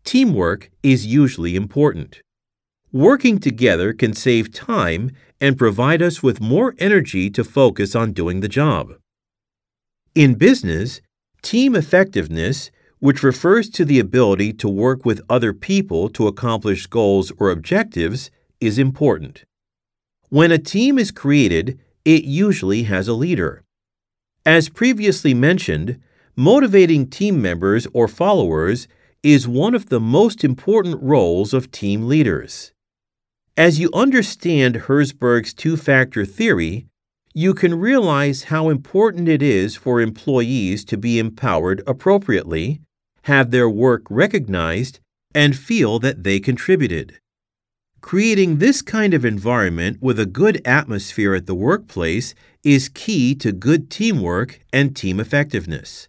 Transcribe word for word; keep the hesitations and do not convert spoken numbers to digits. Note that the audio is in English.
teamwork is usually important. Working together can save time and provide us with more energy to focus on doing the job. In business, team effectiveness, which refers to the ability to work with other people to accomplish goals or objectives, is important. When a team is created, it usually has a leader. As previously mentioned, motivating team members or followers is one of the most important roles of team leaders. As you understand Herzberg's two-factor theory, you can realize how important it is for employees to be empowered appropriately, have their work recognized, and feel that they contributed. Creating this kind of environment with a good atmosphere at the workplace is key to good teamwork and team effectiveness.